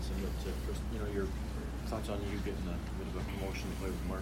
Johnson, but first, your thoughts on you getting a bit of a promotion to play with Mark?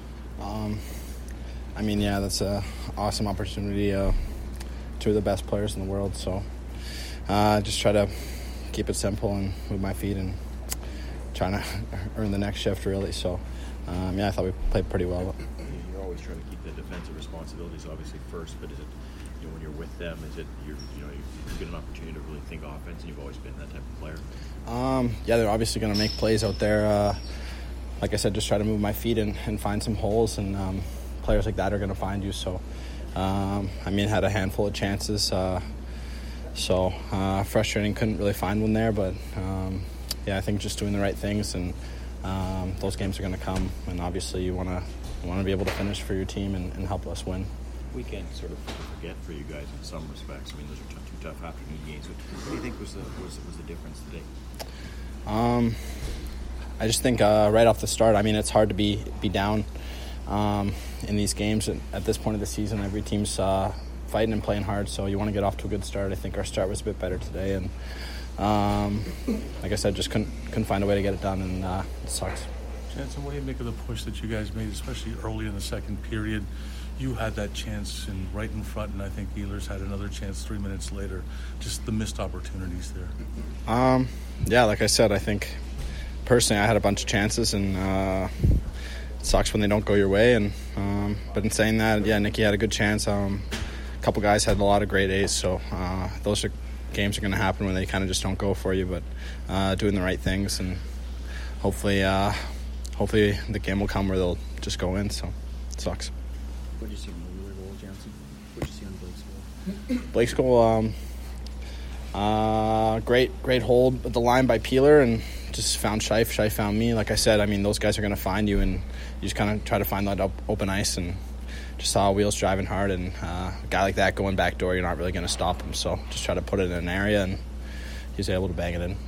Yeah, that's an awesome opportunity. Two of the best players in the world, so just try to keep it simple and move my feet and trying to earn the next shift, really. So, I thought we played pretty well. You're always trying to keep the defensive responsibilities obviously first, but is it, when you're with them, is it you get an opportunity to really think offense, and you've always been that type of player? They're obviously going to make plays out there. Like I said, just try to move my feet and find some holes, and players like that are going to find you. So, had a handful of chances. Frustrating, couldn't really find one there, but I think just doing the right things, and those games are going to come, and obviously you want to be able to finish for your team and help us win. Weekend sort of forget for you guys in some respects. Those are two tough afternoon games. What do you think was the difference today? I just think right off the start, it's hard to be down in these games. At this point of the season, every team's fighting and playing hard, so you want to get off to a good start. I think our start was a bit better today, and like I said, just couldn't find a way to get it done, and it sucks. Jansen, what do you make of the push that you guys made, especially early in the second period? You had that chance right in front, and I think Ehlers had another chance 3 minutes later. Just the missed opportunities there. Like I said, I think personally I had a bunch of chances, and it sucks when they don't go your way. And but in saying that, Nicky had a good chance. A couple guys had a lot of great A's, so those games are going to happen when they kind of just don't go for you. But doing the right things, and hopefully the game will come where they'll just go in. So it sucks. What did you see on the Wheeler goal, Jansen? What did you see on Blake's goal? Great hold at the line by Peeler, and just found Scheif. Scheif found me. Like I said, those guys are going to find you, and you just kind of try to find that open ice, and just saw Wheels driving hard, and a guy like that going back door, you're not really going to stop him. So just try to put it in an area, and he's able to bang it in.